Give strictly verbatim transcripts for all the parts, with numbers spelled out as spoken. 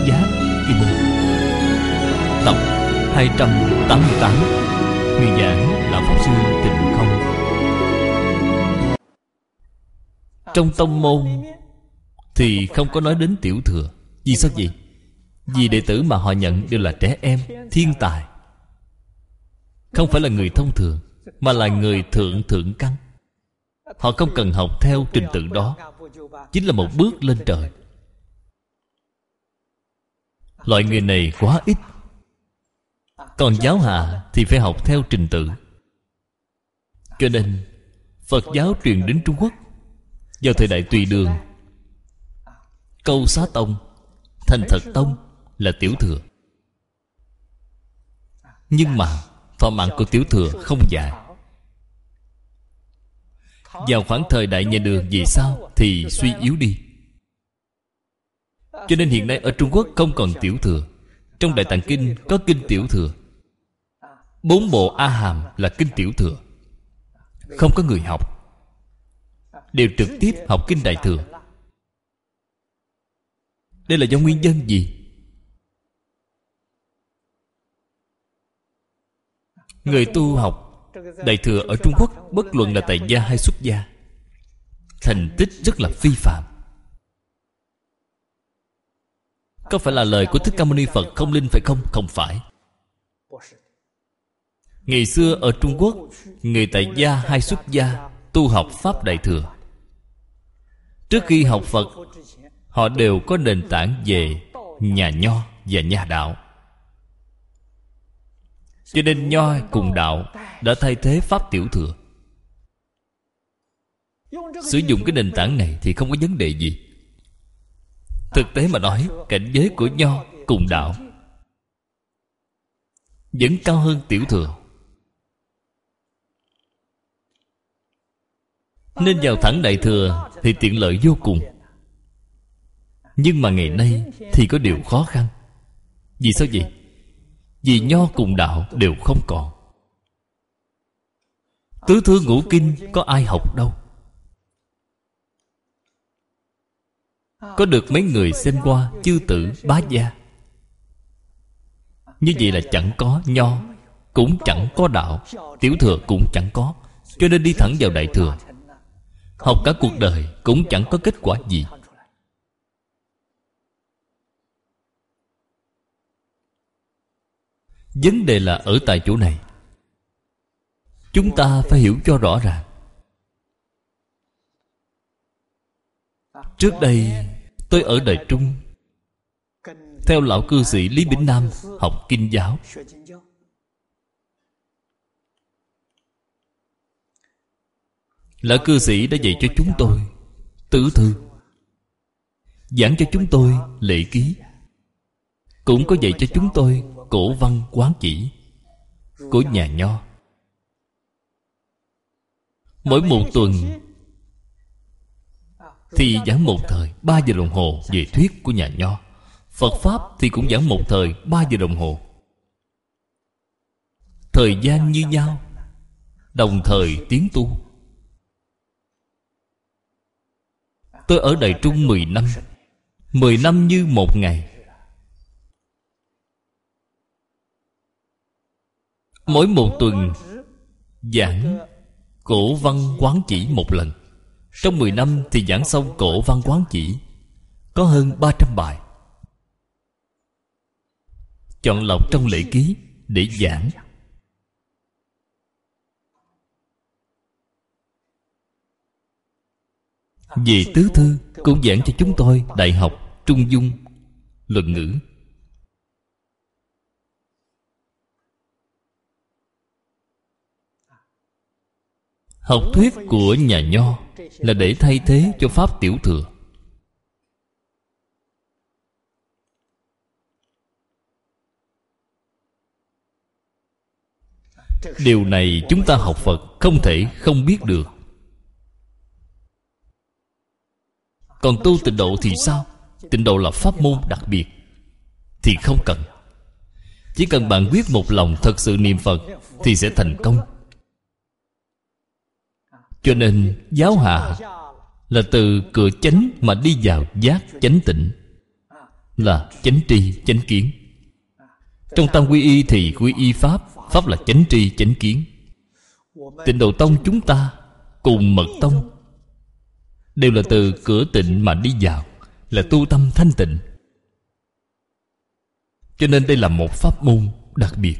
Giác Kinh, tập hai trăm tám mươi tám. Người giảng là Pháp Sư Tịnh Không. Trong tông môn thì không có nói đến tiểu thừa. Vì sao vậy? Vì đệ tử mà họ nhận đều là trẻ em, thiên tài, không phải là người thông thường, mà là người thượng thượng căn. Họ không cần học theo trình tự đó, chính là một bước lên trời. Loại người này quá ít. Còn giáo hạ thì phải học theo trình tự. Cho nên Phật giáo truyền đến Trung Quốc vào thời đại Tùy Đường, Câu Xá Tông, Thành Thật Tông là tiểu thừa. Nhưng mà thọ mạng của tiểu thừa không dài. Vào khoảng thời đại nhà Đường về sau thì suy yếu đi. Cho nên hiện nay ở Trung Quốc không còn tiểu thừa. Trong Đại Tạng Kinh có kinh tiểu thừa. Bốn bộ A Hàm là kinh tiểu thừa. Không có người học, đều trực tiếp học kinh Đại Thừa. Đây là do nguyên nhân gì? Người tu học Đại Thừa ở Trung Quốc, bất luận là tại gia hay xuất gia, thành tích rất là phi phạm. Có phải là lời của Thích Ca Mâu Ni Phật không linh phải không? Không phải. Ngày xưa ở Trung Quốc, người tại gia hay xuất gia tu học Pháp Đại Thừa, trước khi học Phật, họ đều có nền tảng về nhà Nho và nhà Đạo. Cho nên Nho cùng Đạo đã thay thế Pháp Tiểu Thừa. Sử dụng cái nền tảng này thì không có vấn đề gì. Thực tế mà nói, cảnh giới của Nho cùng Đạo vẫn cao hơn Tiểu Thừa, nên vào thẳng Đại Thừa thì tiện lợi vô cùng. Nhưng mà ngày nay thì có điều khó khăn. Vì sao vậy? Vì Nho cùng Đạo đều không còn. Tứ thư ngũ kinh có ai học đâu. Có được mấy người xem qua chư tử bá gia. Như vậy là chẳng có Nho, cũng chẳng có Đạo, Tiểu Thừa cũng chẳng có. Cho nên đi thẳng vào Đại Thừa, học cả cuộc đời cũng chẳng có kết quả gì. Vấn đề là ở tại chỗ này. Chúng ta phải hiểu cho rõ ràng. Trước đây tôi ở Đại Trung, theo lão cư sĩ Lý Bỉnh Nam học kinh giáo. Lão cư sĩ đã dạy cho chúng tôi tứ thư, giảng cho chúng tôi lễ ký, cũng có dạy cho chúng tôi cổ văn quán chỉ của nhà Nho. Mỗi một tuần thì giảng một thời ba giờ đồng hồ về thuyết của nhà Nho. Phật Pháp thì cũng giảng một thời ba giờ đồng hồ. Thời gian như nhau, đồng thời tiến tu. Tôi ở Đại Trung mười năm. Mười năm như một ngày. Mỗi một tuần giảng cổ văn quán chỉ một lần. Trong mười năm thì giảng xong cổ văn quán chỉ có hơn ba trăm bài. Chọn lọc trong lễ ký để giảng. Về tứ thư cũng giảng cho chúng tôi đại học, trung dung, luận ngữ. Học thuyết của nhà Nho là để thay thế cho Pháp Tiểu Thừa. Điều này chúng ta học Phật không thể không biết được. Còn tu tịnh độ thì sao? Tịnh độ là pháp môn đặc biệt, thì không cần. Chỉ cần bạn quyết một lòng thật sự niệm Phật thì sẽ thành công. Cho nên giáo hạ là từ cửa chánh mà đi vào giác chánh tịnh. là chánh tri chánh kiến. Trong tam quy y thì quy y pháp, pháp là chánh tri chánh kiến. Tịnh Độ Tông chúng ta cùng Mật Tông đều là từ cửa tịnh mà đi vào, là tu tâm thanh tịnh. Cho nên đây là một pháp môn đặc biệt.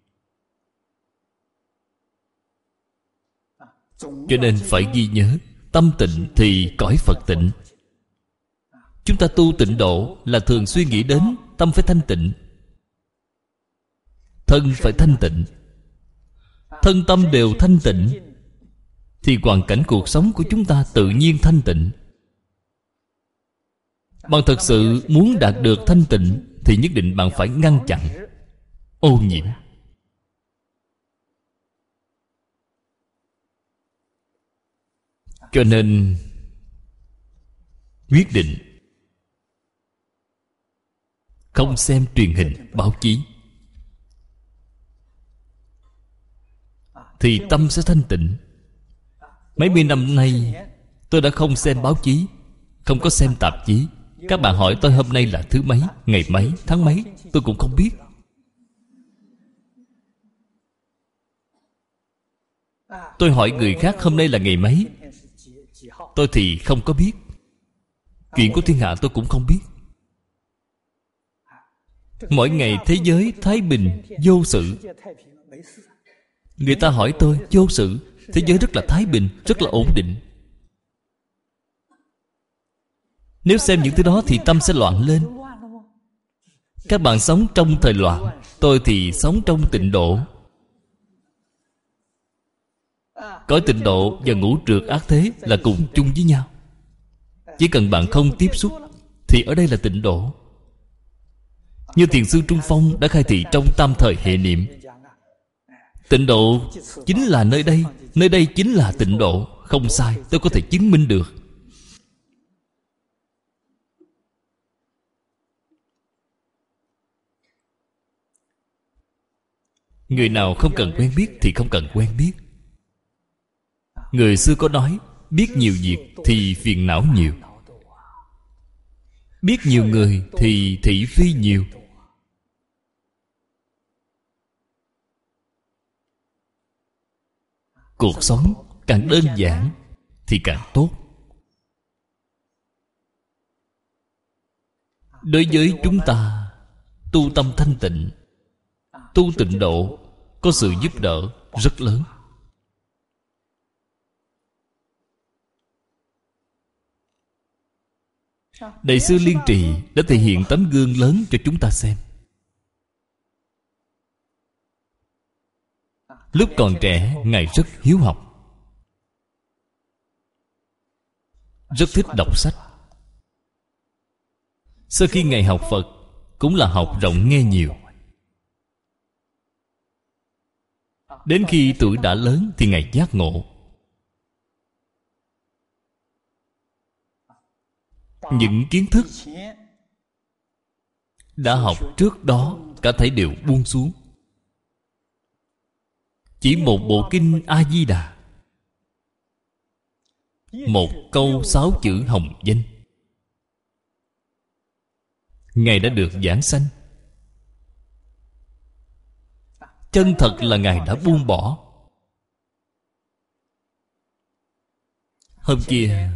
Cho nên phải ghi nhớ, tâm tịnh thì cõi Phật tịnh. Chúng ta tu tịnh độ là thường xuyên nghĩ đến tâm phải thanh tịnh, thân phải thanh tịnh. Thân tâm đều thanh tịnh thì hoàn cảnh cuộc sống của chúng ta tự nhiên thanh tịnh. Bạn thật sự muốn đạt được thanh tịnh thì nhất định bạn phải ngăn chặn ô nhiễm. Cho nên quyết định không xem truyền hình, báo chí thì tâm sẽ thanh tịnh. Mấy mươi năm nay tôi đã không xem báo chí, không có xem tạp chí. Các bạn hỏi tôi hôm nay là thứ mấy, ngày mấy, tháng mấy, tôi cũng không biết. Tôi hỏi người khác hôm nay là ngày mấy, tôi thì không có biết. Chuyện của thiên hạ tôi cũng không biết. Mỗi ngày thế giới thái bình vô sự. Người ta hỏi tôi vô sự, thế giới rất là thái bình, rất là ổn định. Nếu xem những thứ đó thì tâm sẽ loạn lên. Các bạn sống trong thời loạn, tôi thì sống trong tịnh độ. Cõi tịnh độ và ngũ trượt ác thế là cùng chung với nhau. Chỉ cần bạn không tiếp xúc thì ở đây là tịnh độ. Như Thiền sư Trung Phong đã khai thị trong Tam Thời Hệ Niệm, tịnh độ chính là nơi đây, nơi đây chính là tịnh độ. Không sai, tôi có thể chứng minh được. Người nào không cần quen biết thì không cần quen biết. Người xưa có nói, biết nhiều việc thì phiền não nhiều, biết nhiều người thì thị phi nhiều. Cuộc sống càng đơn giản thì càng tốt. Đối với chúng ta tu tâm thanh tịnh, tu tịnh độ có sự giúp đỡ rất lớn. Đại sư Liên Trì đã thể hiện tấm gương lớn cho chúng ta xem. Lúc còn trẻ, Ngài rất hiếu học, rất thích đọc sách. Sau khi Ngài học Phật, cũng là học rộng nghe nhiều. Đến khi tuổi đã lớn thì Ngài giác ngộ. Những kiến thức đã học trước đó cả thảy đều buông xuống. Chỉ một bộ kinh A-di-đà, một câu sáu chữ hồng danh, Ngài đã được giảng sanh. Chân thật là Ngài đã buông bỏ. Hôm kia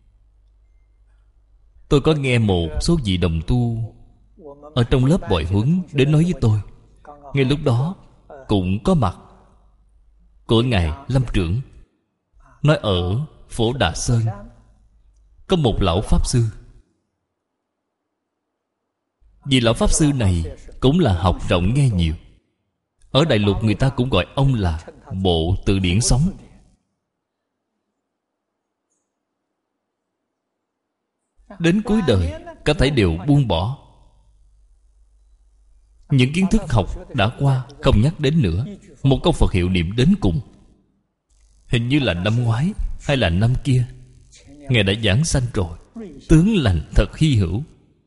tôi có nghe một số vị đồng tu ở trong lớp bồi huấn đến nói với tôi. Ngay lúc đó cũng có mặt của Ngài Lâm Trưởng. Nói ở Phổ Đà Sơn có một lão Pháp Sư. Vì lão Pháp Sư này cũng là học rộng nghe nhiều. Ở Đại Lục người ta cũng gọi ông là Bộ Từ Điển Sống. Đến cuối đời cả thảy đều buông bỏ. Những kiến thức học đã qua không nhắc đến nữa. Một câu Phật hiệu niệm đến cùng. Hình như là năm ngoái hay là năm kia, Ngài đã giảng sanh rồi. Tướng lành thật hy hữu.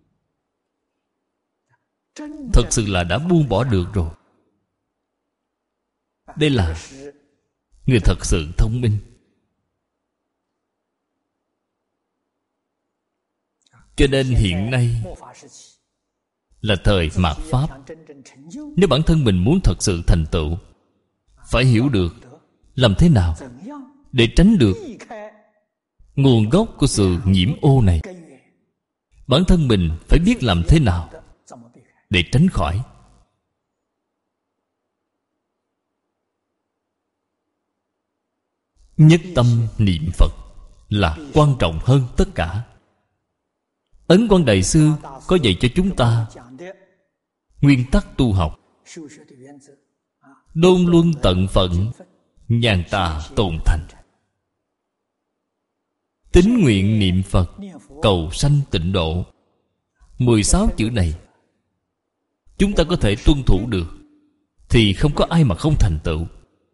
Thật sự là đã buông bỏ được rồi. Đây là người thật sự thông minh. Cho nên hiện nay là thời mạt Pháp. Nếu bản thân mình muốn thật sự thành tựu, phải hiểu được làm thế nào để tránh được nguồn gốc của sự nhiễm ô này. Bản thân mình phải biết làm thế nào để tránh khỏi. Nhất tâm niệm Phật là quan trọng hơn tất cả. Ấn Quang Đại Sư có dạy cho chúng ta nguyên tắc tu học: đôn luân tận phận, nhàn tà tồn thành. Tín nguyện niệm Phật, cầu sanh tịnh độ. Mười sáu chữ này chúng ta có thể tuân thủ được thì không có ai mà không thành tựu.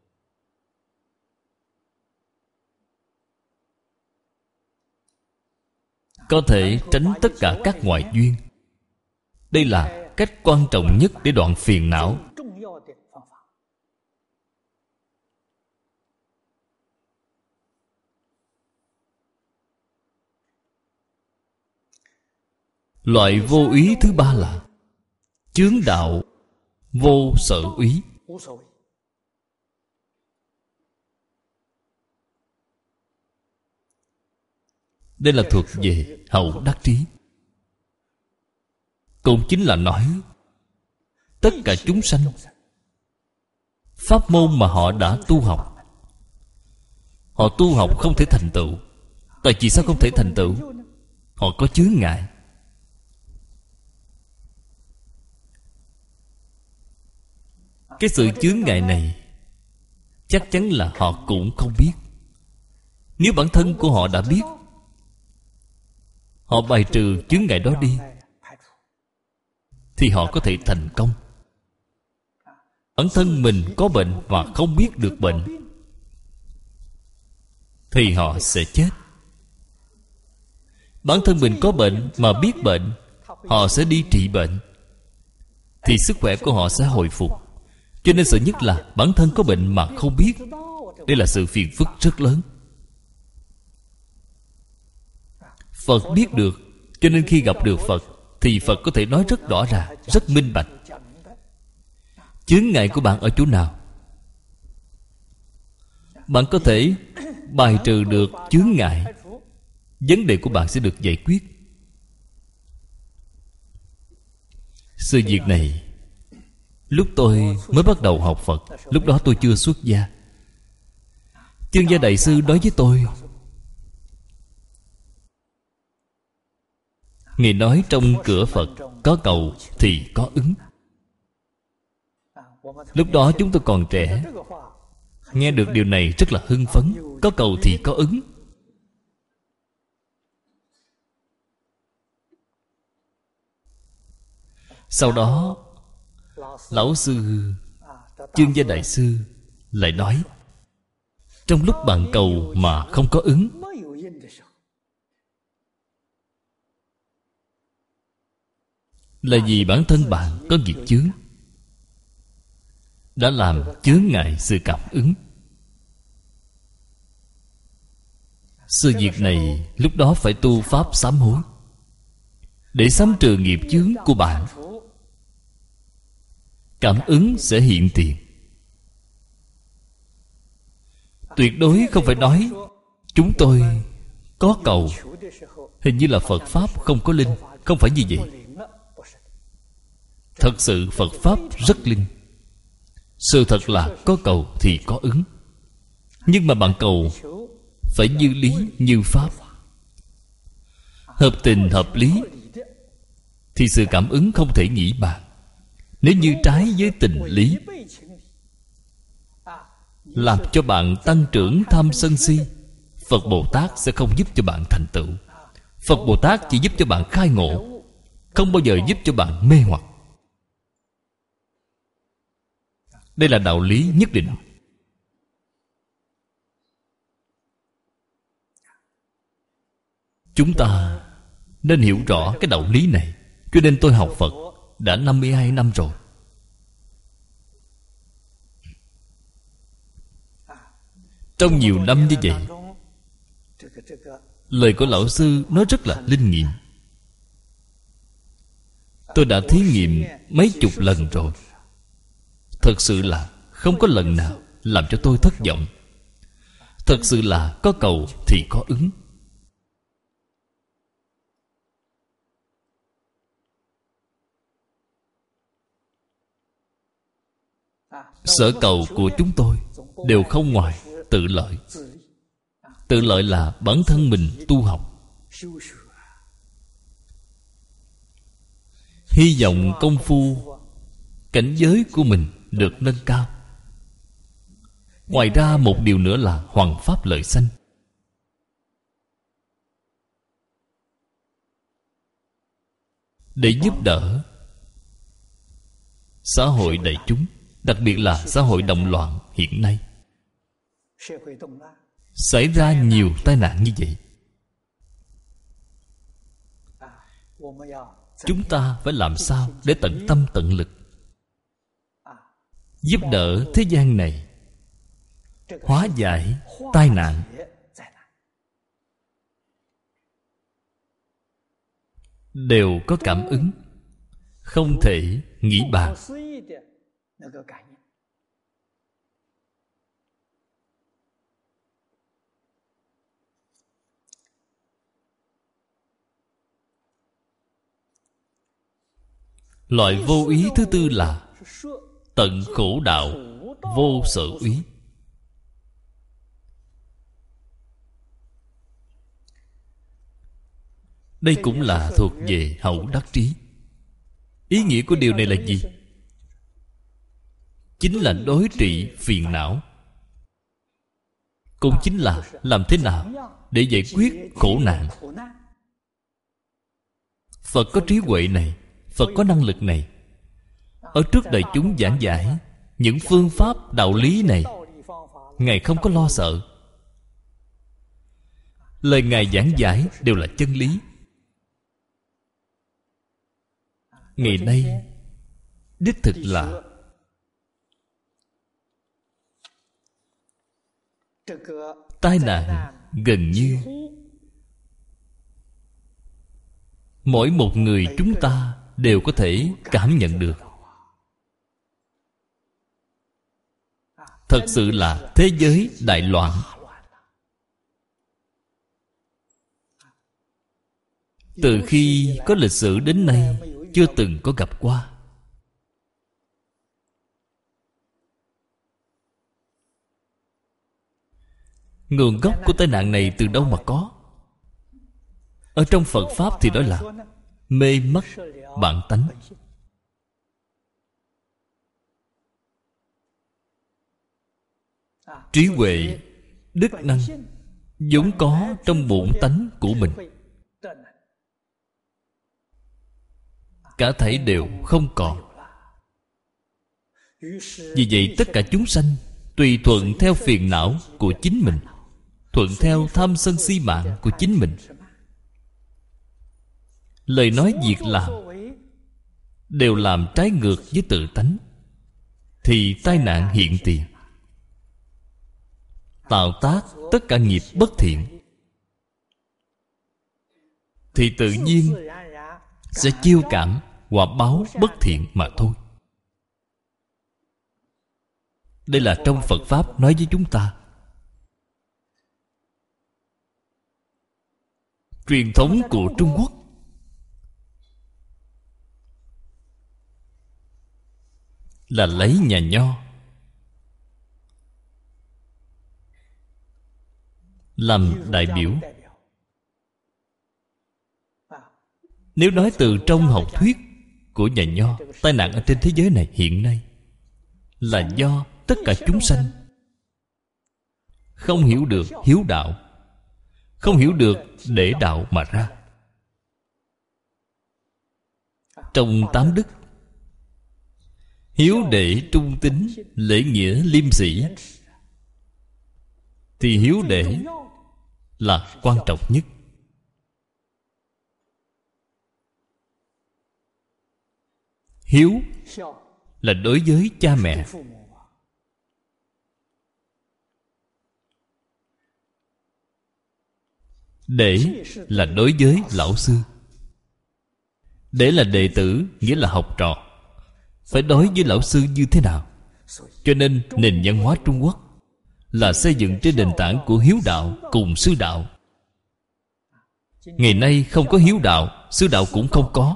Có thể tránh tất cả các ngoại duyên. Đây là cách quan trọng nhất để đoạn phiền não. Loại vô úy thứ ba là chướng đạo vô sở úy. Đây là thuộc về hậu đắc trí. Cũng chính là nói tất cả chúng sanh, pháp môn mà họ đã tu học, họ tu học không thể thành tựu. Tại vì sao không thể thành tựu? Họ có chướng ngại. Cái sự chướng ngại này chắc chắn là họ cũng không biết. Nếu bản thân của họ đã biết, họ bài trừ chướng ngại đó đi, thì họ có thể thành công. Bản thân mình có bệnh mà không biết được bệnh, thì họ sẽ chết. Bản thân mình có bệnh mà biết bệnh, họ sẽ đi trị bệnh, thì sức khỏe của họ sẽ hồi phục. Cho nên sợ nhất là bản thân có bệnh mà không biết. Đây là sự phiền phức rất lớn. Phật biết được, cho nên khi gặp được Phật thì Phật có thể nói rất rõ ràng, rất minh bạch. Chướng ngại của bạn ở chỗ nào? Bạn có thể bài trừ được chướng ngại, vấn đề của bạn sẽ được giải quyết. Sự việc này lúc tôi mới bắt đầu học Phật, lúc đó tôi chưa xuất gia, Chương Gia Đại Sư nói với tôi, Ngài nói trong cửa Phật có cầu thì có ứng. Lúc đó chúng tôi còn trẻ, nghe được điều này rất là hưng phấn. Có cầu thì có ứng. Sau đó Lão sư Chương Gia Đại Sư lại nói, trong lúc bạn cầu mà không có ứng, là vì bản thân bạn có nghiệp chướng, đã làm chướng ngại sự cảm ứng. Sự việc này lúc đó phải tu pháp sám hối, để sám trừ nghiệp chướng của bạn. Cảm ứng sẽ hiện tiền. Tuyệt đối không phải nói chúng tôi có cầu, hình như là Phật Pháp không có linh. Không phải như vậy. Thật sự Phật Pháp rất linh. Sự thật là có cầu thì có ứng. Nhưng mà bạn cầu phải như lý như pháp, hợp tình hợp lý, thì sự cảm ứng không thể nghĩ bàn. Nếu như trái với tình lý, làm cho bạn tăng trưởng tham sân si, Phật Bồ Tát sẽ không giúp cho bạn thành tựu. Phật Bồ Tát chỉ giúp cho bạn khai ngộ, không bao giờ giúp cho bạn mê hoặc. Đây là đạo lý nhất định. Chúng ta nên hiểu rõ cái đạo lý này. Cho nên tôi học Phật đã năm mươi hai năm rồi. Trong nhiều năm như vậy, lời của Lão Sư nói rất là linh nghiệm. Tôi đã thí nghiệm mấy chục lần rồi. Thật sự là không có lần nào làm cho tôi thất vọng. Thật sự là có cầu thì có ứng. Sở cầu của chúng tôi đều không ngoài tự lợi. Tự lợi là bản thân mình tu học, hy vọng công phu cảnh giới của mình được nâng cao. Ngoài ra một điều nữa là hoằng pháp lợi sanh. Để giúp đỡ xã hội đại chúng, đặc biệt là xã hội động loạn hiện nay, xảy ra nhiều tai nạn như vậy. Chúng ta phải làm sao để tận tâm tận lực giúp đỡ thế gian này hóa giải tai nạn. Đều có cảm ứng, không thể nghĩ bàn. Loại vô ý thứ tư là tận khổ đạo vô sở úy. Đây cũng là thuộc về hậu đắc trí. Ý nghĩa của điều này là gì? Chính là đối trị phiền não. Cũng chính là làm thế nào để giải quyết khổ nạn. Phật có trí huệ này, Phật có năng lực này, ở trước đại chúng giảng giải những phương pháp đạo lý này, Ngài không có lo sợ. Lời Ngài giảng giải đều là chân lý. Ngày nay đích thực là tai nạn gần như mỗi một người chúng ta đều có thể cảm nhận được. Thật sự là thế giới đại loạn. Từ khi có lịch sử đến nay chưa từng có gặp qua. Nguồn gốc của tai nạn này từ đâu mà có? Ở trong Phật Pháp thì đó là mê mất bản tánh. Trí huệ, đức năng vốn có trong bổn tánh của mình, cả thảy đều không còn. Vì vậy tất cả chúng sanh tùy thuận theo phiền não của chính mình, thuận theo tham sân si mạng của chính mình. Lời nói việc làm đều làm trái ngược với tự tánh, thì tai nạn hiện tiền, tạo tác tất cả nghiệp bất thiện, thì tự nhiên sẽ chiêu cảm quả báo bất thiện mà thôi. Đây là trong Phật Pháp nói với chúng ta. Truyền thống của Trung Quốc là lấy nhà Nho làm đại biểu. Nếu nói từ trong học thuyết của nhà Nho, tai nạn ở trên thế giới này hiện nay là do tất cả chúng sanh không hiểu được hiếu đạo, không hiểu được để đạo mà ra. Trong tám đức, hiếu đệ trung tín lễ nghĩa liêm sĩ, thì hiếu đệ là quan trọng nhất. Hiếu là đối với cha mẹ. Để là đối với lão sư. Để là đệ tử nghĩa là học trò, phải đối với lão sư như thế nào. Cho nên nền văn hóa Trung Quốc là xây dựng trên nền tảng của hiếu đạo cùng sư đạo. Ngày nay không có hiếu đạo, sư đạo cũng không có.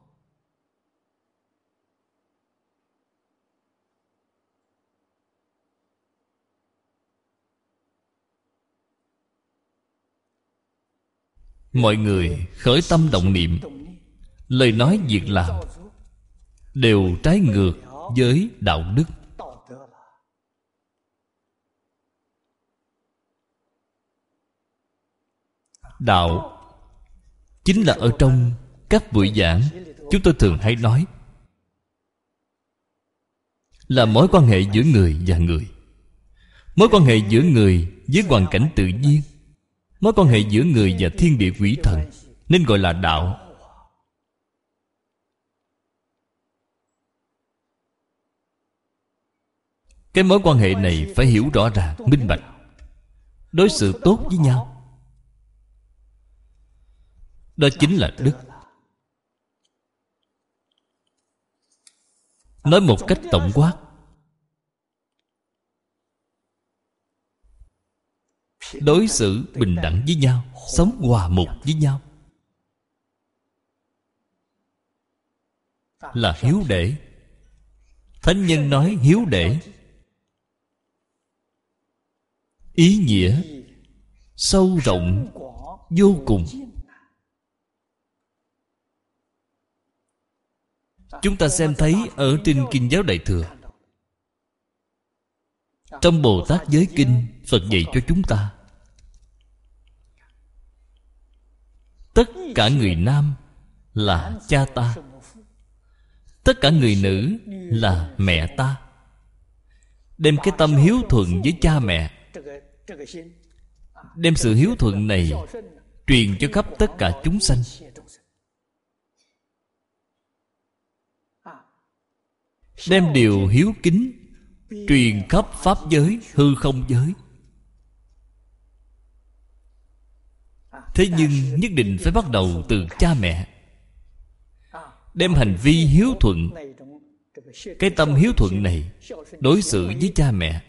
Mọi người khởi tâm động niệm, lời nói việc làm đều trái ngược với đạo đức. Đạo chính là ở trong các buổi giảng chúng tôi thường hay nói là mối quan hệ giữa người và người, mối quan hệ giữa người với hoàn cảnh tự nhiên, mối quan hệ giữa người và thiên địa quỷ thần, nên gọi là đạo. Cái mối quan hệ này phải hiểu rõ ràng, minh bạch, đối xử tốt với nhau. Đó chính là đức. Nói một cách tổng quát, đối xử bình đẳng với nhau, sống hòa mục với nhau là hiếu để. Thánh nhân nói hiếu để, ý nghĩa sâu rộng vô cùng. Chúng ta xem thấy ở trên Kinh Giáo Đại Thừa, trong Bồ Tát Giới Kinh, Phật dạy cho chúng ta, tất cả người nam là cha ta, tất cả người nữ là mẹ ta. Đem cái tâm hiếu thuận với cha mẹ, đem sự hiếu thuận này truyền cho khắp tất cả chúng sanh. Đem điều hiếu kính truyền khắp pháp giới, hư không giới. Thế nhưng nhất định phải bắt đầu từ cha mẹ. Đem hành vi hiếu thuận, cái tâm hiếu thuận này đối xử với cha mẹ,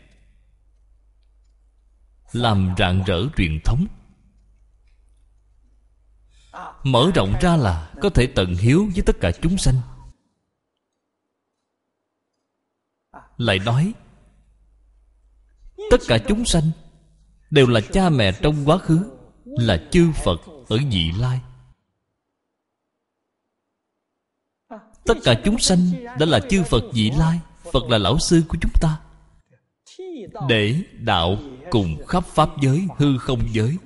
làm rạng rỡ truyền thống. Mở rộng ra là có thể tận hiếu với tất cả chúng sanh. Lại nói tất cả chúng sanh đều là cha mẹ trong quá khứ, là chư Phật ở vị lai. Tất cả chúng sanh đã là chư Phật vị lai. Phật là lão sư của chúng ta, để đạo cùng khắp pháp giới, hư không giới.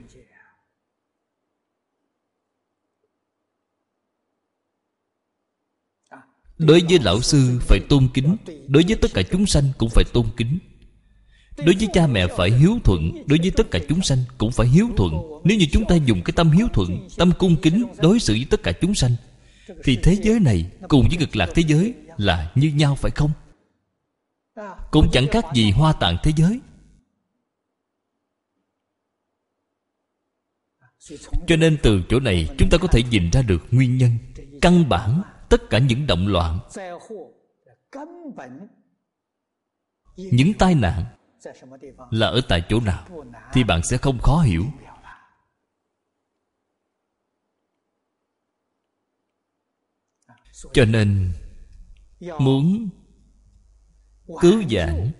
Đối với lão sư phải tôn kính, đối với tất cả chúng sanh cũng phải tôn kính. Đối với cha mẹ phải hiếu thuận, đối với tất cả chúng sanh cũng phải hiếu thuận. Nếu như chúng ta dùng cái tâm hiếu thuận, tâm cung kính đối xử với tất cả chúng sanh, thì thế giới này cùng với cực lạc thế giới là như nhau, phải không? Cũng chẳng khác gì hoa tạng thế giới. Cho nên từ chỗ này chúng ta có thể nhìn ra được nguyên nhân căn bản tất cả những động loạn, những tai nạn là ở tại chỗ nào, thì bạn sẽ không khó hiểu. Cho nên muốn cứu vãn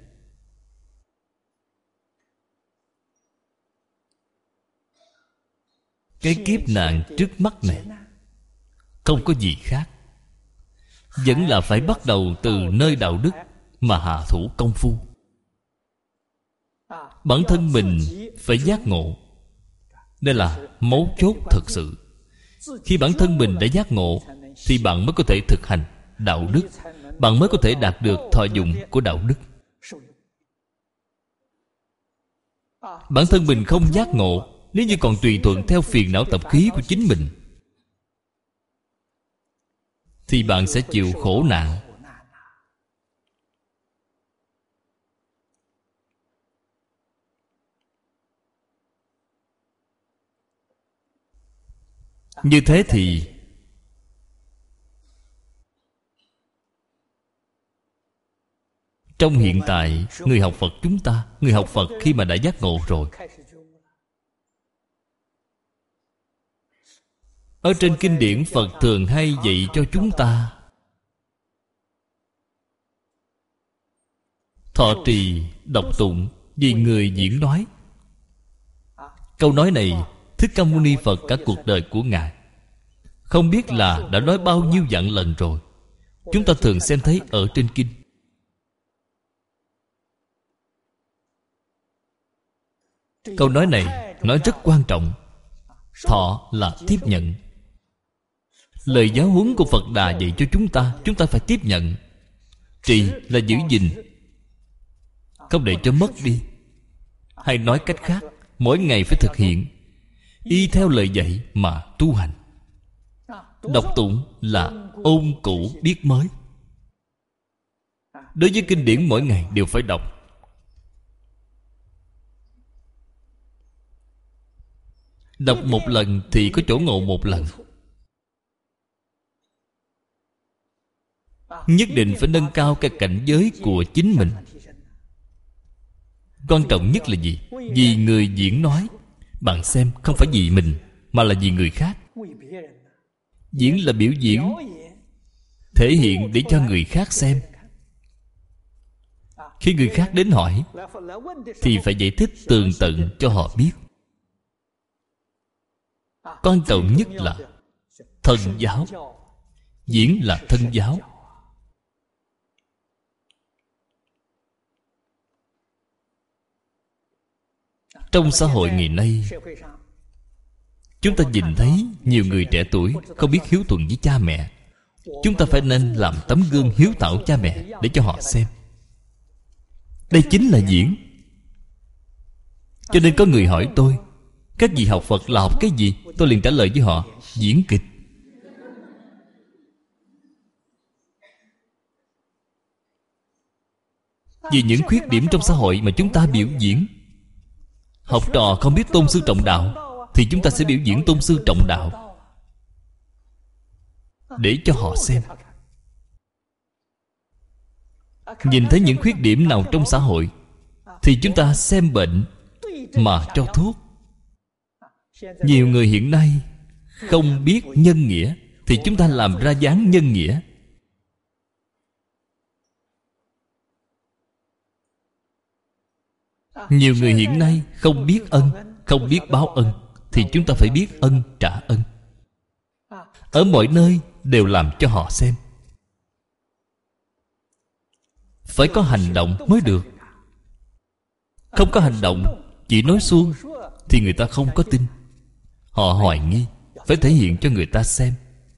cái kiếp nạn trước mắt này, không có gì khác, vẫn là phải bắt đầu từ nơi đạo đức mà hạ thủ công phu. Bản thân mình phải giác ngộ. Đây là mấu chốt thật sự. Khi bản thân mình đã giác ngộ, thì bạn mới có thể thực hành đạo đức, bạn mới có thể đạt được thọ dụng của đạo đức. Bản thân mình không giác ngộ, nếu như còn tùy thuận theo phiền não tập khí của chính mình, thì bạn sẽ chịu khổ nạn. Như thế thì Trong hiện tại, người học Phật chúng ta, người học Phật khi mà đã giác ngộ rồi, ở trên kinh điển Phật thường hay dạy cho chúng ta thọ trì, đọc tụng vì người diễn nói. Câu nói này Thích Ca Mâu Ni Phật cả cuộc đời của Ngài không biết là đã nói bao nhiêu vạn lần rồi. Chúng ta thường xem thấy ở trên kinh. Câu nói này nói rất quan trọng. Thọ là tiếp nhận. Lời giáo huấn của Phật Đà dạy cho chúng ta, chúng ta phải tiếp nhận. Trì là giữ gìn, không để cho mất đi. Hay nói cách khác, mỗi ngày phải thực hiện, y theo lời dạy mà tu hành. Đọc tụng là ôn cũ biết mới. Đối với kinh điển mỗi ngày đều phải đọc. Đọc một lần thì có chỗ ngộ một lần. Nhất định phải nâng cao cái cảnh giới của chính mình. Quan trọng nhất là gì? Vì người diễn nói. Bạn xem, không phải vì mình, mà là vì người khác. Diễn là biểu diễn, thể hiện để cho người khác xem. Khi người khác đến hỏi thì phải giải thích tường tận cho họ biết. Quan trọng nhất là thân giáo. Diễn là thân giáo. Trong xã hội ngày nay, chúng ta nhìn thấy nhiều người trẻ tuổi không biết hiếu thuận với cha mẹ. Chúng ta phải nên làm tấm gương hiếu thảo cha mẹ để cho họ xem. Đây chính là diễn. Cho nên có người hỏi tôi, các vị học Phật là học cái gì? Tôi liền trả lời với họ, diễn kịch. Vì những khuyết điểm trong xã hội mà chúng ta biểu diễn. Học trò không biết tôn sư trọng đạo thì chúng ta sẽ biểu diễn tôn sư trọng đạo để cho họ xem. Nhìn thấy những khuyết điểm nào trong xã hội thì chúng ta xem bệnh mà cho thuốc. Nhiều người hiện nay không biết nhân nghĩa thì chúng ta làm ra dáng nhân nghĩa. Nhiều người hiện nay không biết ân, không biết báo ân thì chúng ta phải biết ân trả ân. Ở mọi nơi đều làm cho họ xem. Phải có hành động mới được. Không có hành động, chỉ nói suông thì người ta không có tin. Họ hoài nghi. Phải thể hiện cho người ta xem.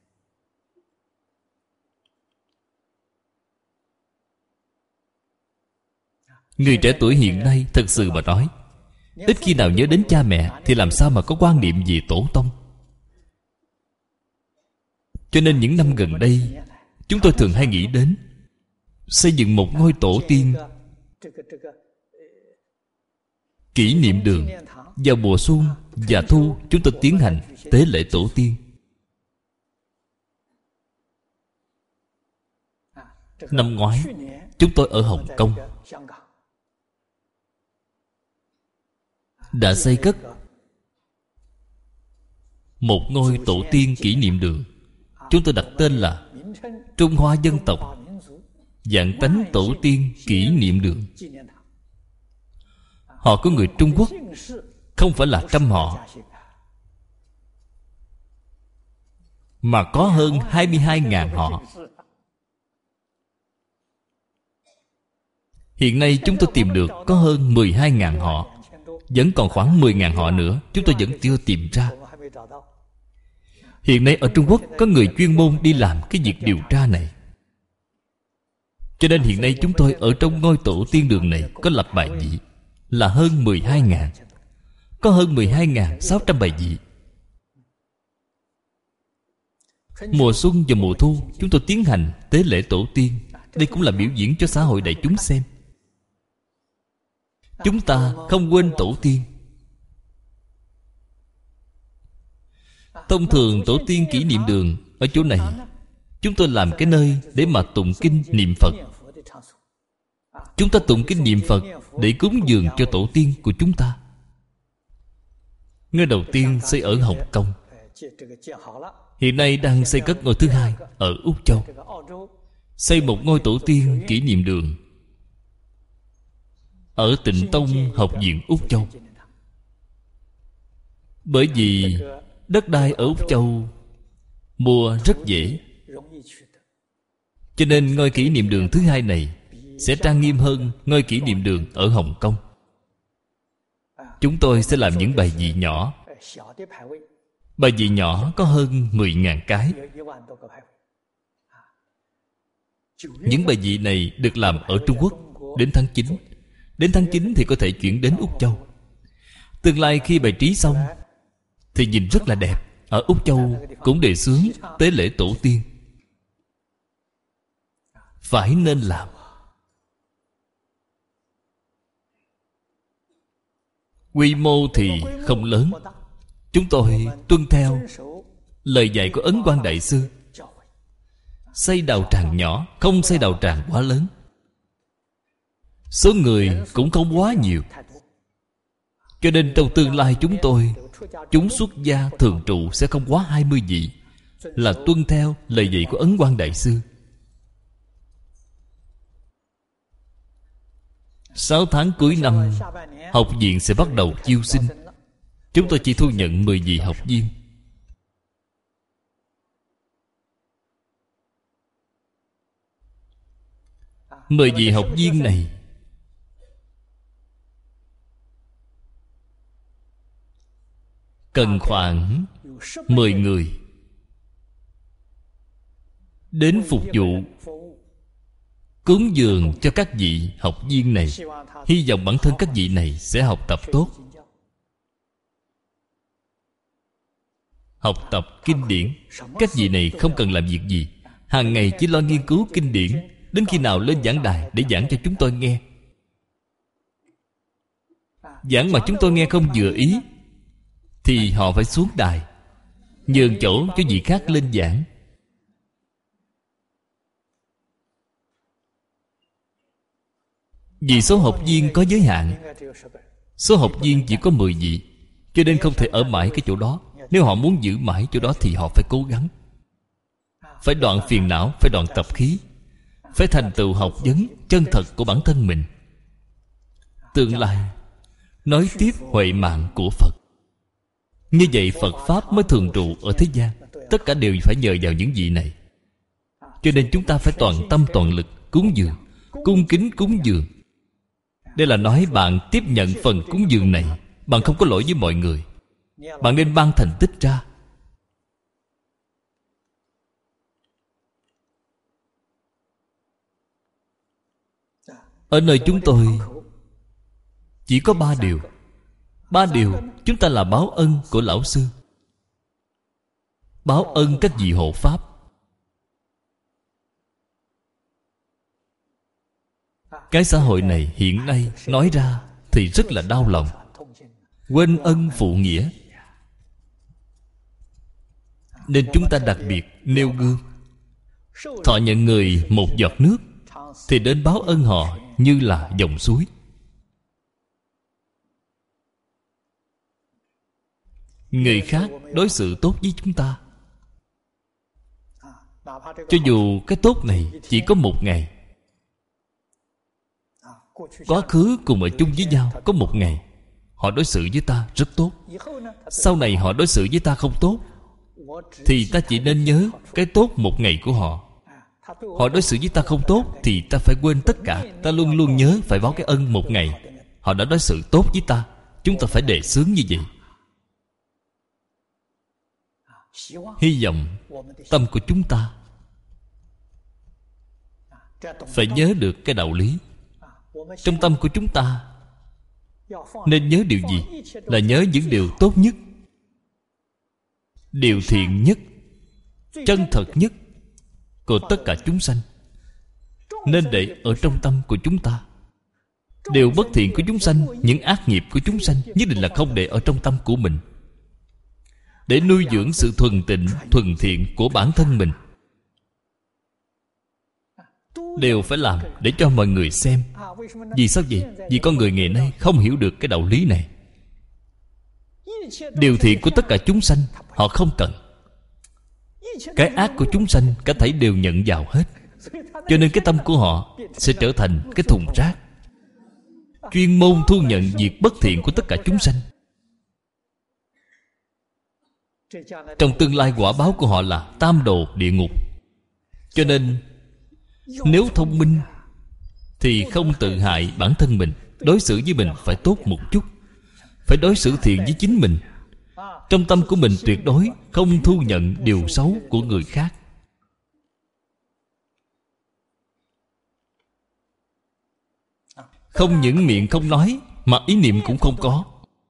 Người trẻ tuổi hiện nay thật sự mà nói, ít khi nào nhớ đến cha mẹ thì làm sao mà có quan niệm về tổ tông. Cho nên những năm gần đây, chúng tôi thường hay nghĩ đến xây dựng một ngôi tổ tiên. Kỷ niệm đường vào mùa xuân và thu, chúng tôi tiến hành tế lễ tổ tiên. Năm ngoái, chúng tôi ở Hồng Kông đã xây cất một ngôi tổ tiên kỷ niệm đường. Chúng tôi đặt tên là Trung Hoa Dân Tộc Vạn Tánh Tổ Tiên Kỷ Niệm Đường. Họ có người Trung Quốc, không phải là trăm họ, mà có hơn hai mươi hai ngàn họ. Hiện nay chúng tôi tìm được có hơn mười hai ngàn họ. Vẫn còn khoảng mười ngàn họ nữa, chúng tôi vẫn chưa tìm ra. Hiện nay ở Trung Quốc có người chuyên môn đi làm cái việc điều tra này. Cho nên hiện nay chúng tôi ở trong ngôi tổ tiên đường này có lập bài vị là hơn mười hai ngàn. Có hơn mười hai nghìn sáu trăm bài vị. Mùa xuân và mùa thu chúng tôi tiến hành tế lễ tổ tiên. Đây cũng là biểu diễn cho xã hội đại chúng xem. Chúng ta không quên tổ tiên. Thông thường tổ tiên kỷ niệm đường ở chỗ này, chúng tôi làm cái nơi để mà tụng kinh niệm Phật. Chúng ta tụng kinh niệm Phật để cúng dường cho tổ tiên của chúng ta. Ngôi đầu tiên xây ở Hồng Kông, hiện nay đang xây cất ngôi thứ hai ở Úc Châu. Xây một ngôi tổ tiên kỷ niệm đường ở Tịnh Tông Học viện Úc Châu. Bởi vì đất đai ở Úc Châu mua rất dễ, cho nên ngôi kỷ niệm đường thứ hai này sẽ trang nghiêm hơn ngôi kỷ niệm đường ở Hồng Kông. Chúng tôi sẽ làm những bài vị nhỏ. Bài vị nhỏ có hơn mười nghìn cái. Những bài vị này được làm ở Trung Quốc đến tháng chín. Đến tháng chín thì có thể chuyển đến Úc Châu. Tương lai khi bài trí xong thì nhìn rất là đẹp. Ở Úc Châu cũng đề xướng tế lễ tổ tiên. Phải nên làm. Quy mô thì không lớn. Chúng tôi tuân theo lời dạy của Ấn Quang Đại Sư. Xây đạo tràng nhỏ, không xây đạo tràng quá lớn. Số người cũng không quá nhiều, cho nên trong tương lai chúng tôi, chúng xuất gia thường trụ sẽ không quá hai mươi vị, là tuân theo lời dạy của Ấn Quang Đại Sư. Sáu tháng cuối năm, học viện sẽ bắt đầu chiêu sinh. Chúng tôi chỉ thu nhận mười vị học viên. Mười vị học viên này cần khoảng mười người đến phục vụ cúng dường cho các vị học viên này. Hy vọng bản thân các vị này sẽ học tập tốt, học tập kinh điển. Các vị này không cần làm việc gì, hàng ngày chỉ lo nghiên cứu kinh điển, đến khi nào lên giảng đài để giảng cho chúng tôi nghe. Giảng mà chúng tôi nghe không vừa ý thì họ phải xuống đài, nhường chỗ cho vị khác lên giảng. Vì số học viên có giới hạn, số học viên chỉ có mười vị, cho nên không thể ở mãi cái chỗ đó. Nếu họ muốn giữ mãi chỗ đó thì họ phải cố gắng, phải đoạn phiền não, phải đoạn tập khí, phải thành tựu học vấn chân thật của bản thân mình. Tương lai nói tiếp huệ mạng của Phật. Như vậy Phật Pháp mới thường trụ ở thế gian. Tất cả đều phải nhờ vào những vị này. Cho nên chúng ta phải toàn tâm toàn lực cúng dường, cung kính cúng dường. Đây là nói bạn tiếp nhận phần cúng dường này, bạn không có lỗi với mọi người. Bạn nên ban thành tích ra. Ở nơi chúng tôi chỉ có ba điều. Ba điều chúng ta là báo ân của Lão Sư, báo ân các vị hộ Pháp. Cái xã hội này hiện nay nói ra thì rất là đau lòng. Quên ân phụ nghĩa. Nên chúng ta đặc biệt nêu gương. Thọ nhận người một giọt nước thì đến báo ân họ như là dòng suối. Người khác đối xử tốt với chúng ta, cho dù cái tốt này chỉ có một ngày, quá khứ cùng ở chung với nhau có một ngày, họ đối xử với ta rất tốt. Sau này họ đối xử với ta không tốt, thì ta chỉ nên nhớ cái tốt một ngày của họ. Họ đối xử với ta không tốt thì ta phải quên tất cả. Ta luôn luôn nhớ phải báo cái ân một ngày họ đã đối xử tốt với ta. Chúng ta phải đề xướng như vậy. Hy vọng tâm của chúng ta phải nhớ được cái đạo lý. Trong tâm của chúng ta nên nhớ điều gì? Là nhớ những điều tốt nhất, điều thiện nhất, chân thật nhất của tất cả chúng sanh. Nên để ở trong tâm của chúng ta. Điều bất thiện của chúng sanh, những ác nghiệp của chúng sanh nhất định là không để ở trong tâm của mình, để nuôi dưỡng sự thuần tịnh, thuần thiện của bản thân mình. đều phải làm để cho mọi người xem. Vì sao vậy? Vì con người ngày nay không hiểu được cái đạo lý này. Điều thiện của tất cả chúng sanh họ không cần. Cái ác của chúng sanh cả thảy đều nhận vào hết. Cho nên cái tâm của họ sẽ trở thành cái thùng rác, chuyên môn thu nhận việc bất thiện của tất cả chúng sanh. Trong tương lai quả báo của họ là tam đồ địa ngục. Cho nên nếu thông minh thì không tự hại bản thân mình. Đối xử với mình phải tốt một chút, phải đối xử thiện với chính mình. Trong tâm của mình tuyệt đối không thu nhận điều xấu của người khác. Không những miệng không nói, mà ý niệm cũng không có.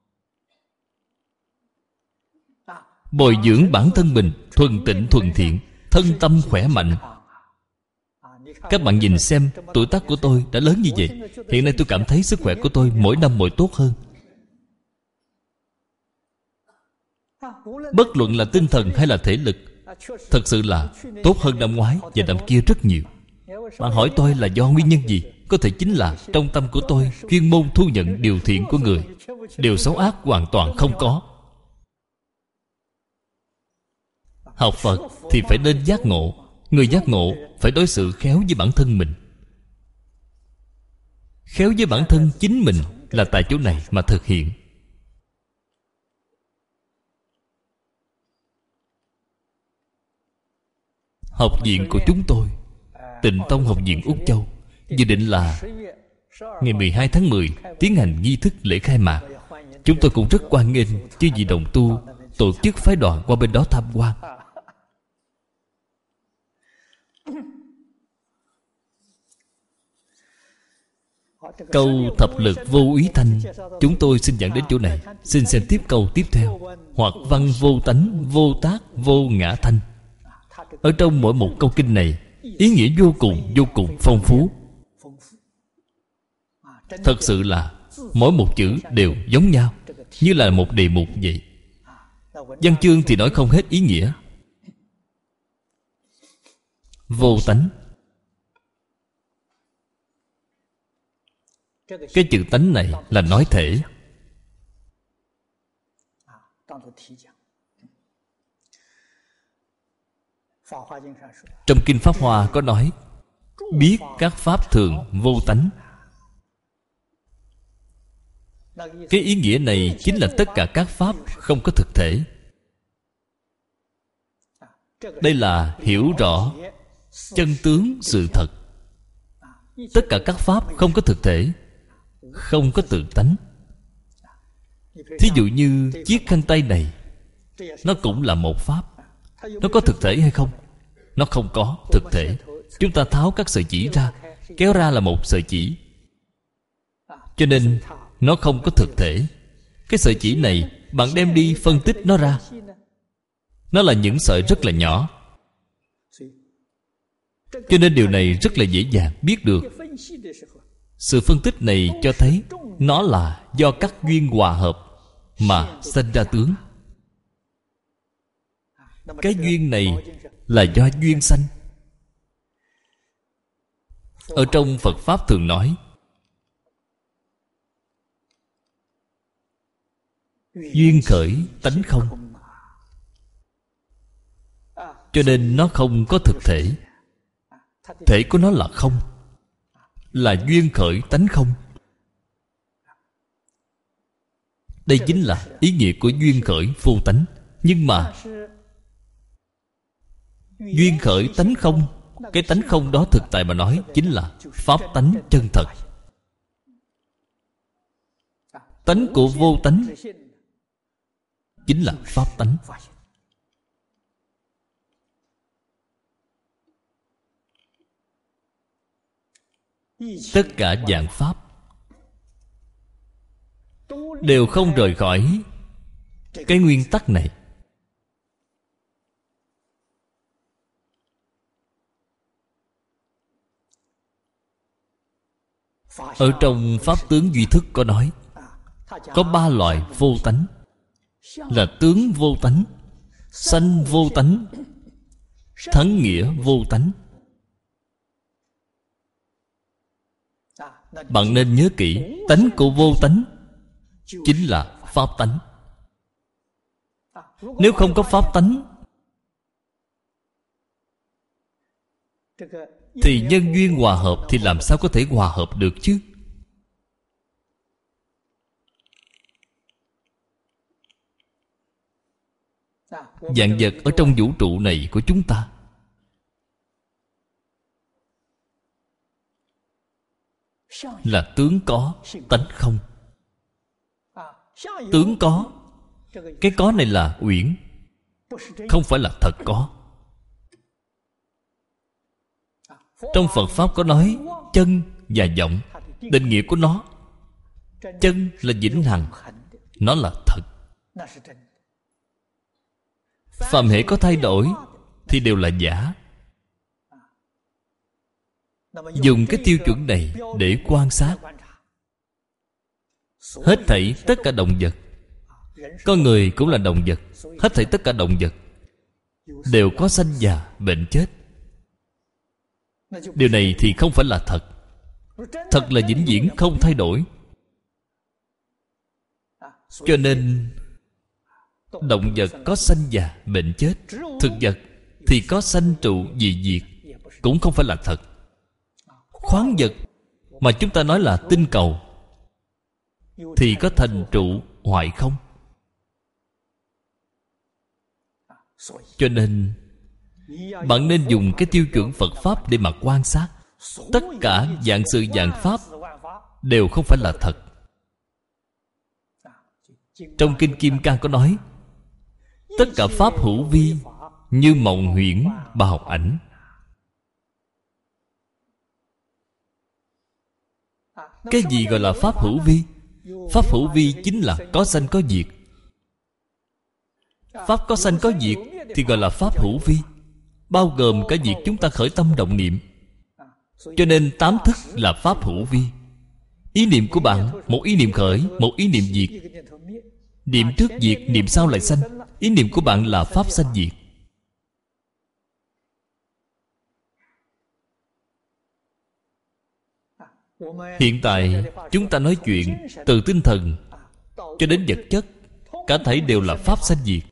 Bồi dưỡng bản thân mình thuần tịnh thuần thiện, thân tâm khỏe mạnh. Các bạn nhìn xem, tuổi tác của tôi đã lớn như vậy. Hiện nay tôi cảm thấy sức khỏe của tôi mỗi năm mỗi tốt hơn. Bất luận là tinh thần hay là thể lực, thật sự là tốt hơn năm ngoái và năm kia rất nhiều. Bạn hỏi tôi là do nguyên nhân gì? Có thể chính là trong tâm của tôi chuyên môn thu nhận điều thiện của người, điều xấu ác hoàn toàn không có. Học Phật thì phải nên giác ngộ. Người giác ngộ phải đối xử khéo với bản thân mình. Khéo với bản thân chính mình là tại chỗ này mà thực hiện. Học viện của chúng tôi, Tịnh Tông Học viện Úc Châu, dự định là ngày mười hai tháng mười tiến hành nghi thức lễ khai mạc. Chúng tôi cũng rất hoan nghênh chư vị đồng tu tổ chức phái đoàn qua bên đó tham quan. Câu thập lực vô úy thanh chúng tôi xin dẫn đến chỗ này. Xin xem tiếp câu tiếp theo. Hoặc văn vô tánh, vô tác, vô ngã thanh. Ở trong mỗi một câu kinh này, ý nghĩa vô cùng vô cùng phong phú. Thật sự là mỗi một chữ đều giống nhau, như là một đề mục vậy. Văn chương thì nói không hết ý nghĩa. Vô tánh, cái chữ tánh này là nói thể. Trong Kinh Pháp Hoa có nói biết các pháp thường vô tánh. Cái ý nghĩa này chính là tất cả các pháp không có thực thể. Đây là hiểu rõ chân tướng sự thật. Tất cả các pháp không có thực thể, không có tự tánh. Thí dụ như chiếc khăn tay này, nó cũng là một pháp. Nó có thực thể hay không? Nó không có thực thể. Chúng ta tháo các sợi chỉ ra, kéo ra là một sợi chỉ. Cho nên nó không có thực thể. Cái sợi chỉ này bạn đem đi phân tích nó ra, nó là những sợi rất là nhỏ. Cho nên điều này rất là dễ dàng biết được. Sự phân tích này cho thấy nó là do các duyên hòa hợp mà sinh ra tướng. Cái duyên này là do duyên sanh. Ở trong Phật Pháp thường nói duyên khởi tánh không. Cho nên nó không có thực thể. Thể của nó là không, là duyên khởi tánh không. Đây chính là ý nghĩa của duyên khởi vô tánh. Nhưng mà duyên khởi tánh không, cái tánh không đó thực tại mà nói chính là pháp tánh chân thật. Tánh của vô tánh chính là pháp tánh. Tất cả dạng pháp đều không rời khỏi cái nguyên tắc này. Ở trong Pháp tướng Duy Thức có nói có ba loại vô tánh, là tướng vô tánh, sanh vô tánh, thắng nghĩa vô tánh. Bạn nên nhớ kỹ, tánh của vô tánh chính là pháp tánh. Nếu không có pháp tánh thì nhân duyên hòa hợp thì làm sao có thể hòa hợp được chứ? Vạn vật ở trong vũ trụ này của chúng ta là tướng có, tánh không. Tướng có, cái có này là uyển, không phải là thật có. Trong Phật Pháp có nói chân và vọng. Định nghĩa của nó, chân là vĩnh hằng, nó là thật. Phàm hệ có thay đổi thì đều là giả. Dùng cái tiêu chuẩn này để quan sát hết thảy tất cả động vật. Con người cũng là động vật. Hết thảy tất cả động vật đều có sanh già bệnh chết. Điều này thì không phải là thật. Thật là vĩnh viễn không thay đổi. Cho nên động vật có sanh già bệnh chết. Thực vật thì có sanh trụ dị diệt, cũng không phải là thật. Khoáng vật mà chúng ta nói là tinh cầu thì có thành trụ hoại không. Cho nên bạn nên dùng cái tiêu chuẩn Phật Pháp để mà quan sát. Tất cả vạn sự vạn pháp đều không phải là thật. Trong Kinh Kim Cang có nói tất cả pháp hữu vi như mộng huyễn bào ảnh. Cái gì gọi là pháp hữu vi? Pháp hữu vi chính là có sanh có diệt. Pháp có sanh có diệt thì gọi là pháp hữu vi, bao gồm cả việc chúng ta khởi tâm động niệm. Cho nên tám thức là pháp hữu vi. Ý niệm của bạn, một ý niệm khởi, một ý niệm diệt. Niệm trước diệt, niệm sau lại sanh. Ý niệm của bạn là pháp sanh diệt. Hiện tại chúng ta nói chuyện từ tinh thần cho đến vật chất, cả thảy đều là pháp sanh diệt.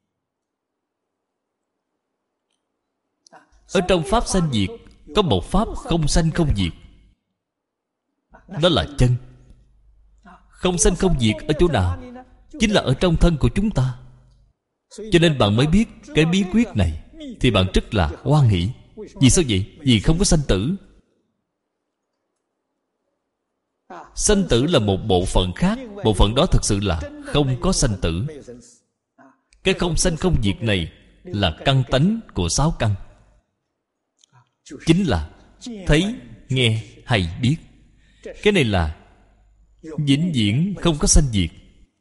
Ở trong pháp sanh diệt có một pháp không sanh không diệt, đó là chân. Không sanh không diệt ở chỗ nào? Chính là ở trong thân của chúng ta. Cho nên bạn mới biết cái bí quyết này thì bạn rất là hoan hỷ. Vì sao vậy? Vì không có sanh tử. Sanh tử là một bộ phận khác. Bộ phận đó thực sự là không có sanh tử. Cái không sanh không diệt này là căn tánh của sáu căn. Chính là thấy, nghe hay biết. Cái này là vĩnh viễn không có sanh diệt.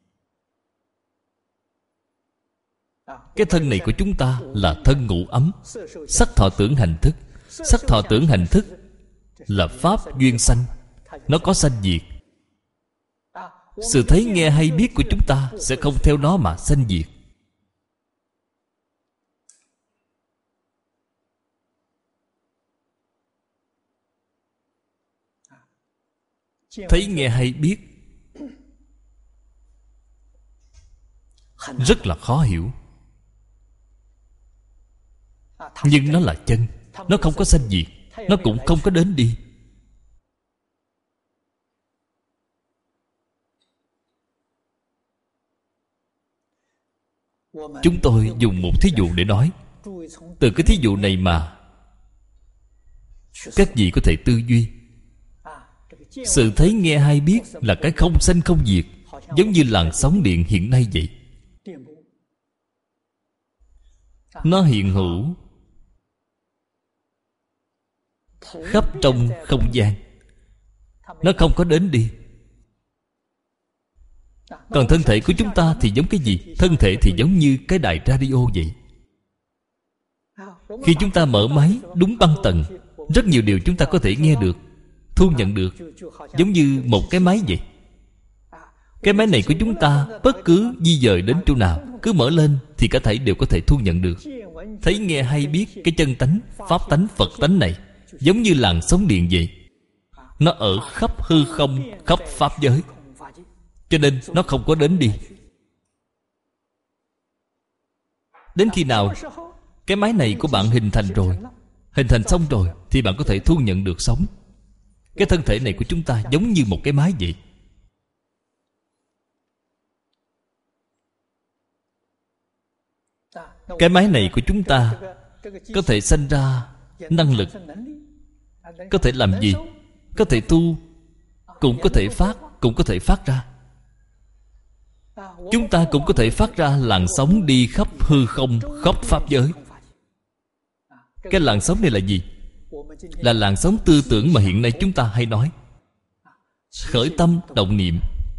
Cái thân này của chúng ta là thân ngũ ấm, sắc thọ tưởng hành thức. Sắc thọ tưởng hành thức là pháp duyên sanh, nó có sanh diệt. Sự thấy nghe hay biết của chúng ta sẽ không theo nó mà sanh diệt. Thấy nghe hay biết rất là khó hiểu, nhưng nó là chân. Nó không có sanh diệt, nó cũng không có đến đi. Chúng tôi dùng một thí dụ để nói. Từ cái thí dụ này mà các vị có thể tư duy. Sự thấy nghe hay biết là cái không sanh không diệt, giống như làn sóng điện hiện nay vậy. Nó hiện hữu khắp trong không gian, nó không có đến đi. Còn thân thể của chúng ta thì giống cái gì? Thân thể thì giống như cái đài radio vậy. Khi chúng ta mở máy đúng băng tần, rất nhiều điều chúng ta có thể nghe được, thu nhận được, giống như một cái máy vậy. Cái máy này của chúng ta bất cứ di dời đến chỗ nào, cứ mở lên thì cả thảy đều có thể thu nhận được. Thấy nghe hay biết cái chân tánh, pháp tánh, Phật tánh này giống như làn sóng điện vậy. Nó ở khắp hư không, khắp pháp giới, cho nên nó không có đến đi. Đến khi nào cái máy này của bạn hình thành rồi, hình thành xong rồi, thì bạn có thể thu nhận được sống. Cái thân thể này của chúng ta giống như một cái máy vậy. Cái máy này của chúng ta có thể sanh ra năng lực, có thể làm gì? Có thể tu, cũng có thể phát, cũng có thể phát ra. Chúng ta cũng có thể phát ra làn sóng đi khắp hư không, khắp pháp giới. Cái làn sóng này là gì? Là làn sóng tư tưởng mà hiện nay chúng ta hay nói. Khởi tâm động niệm.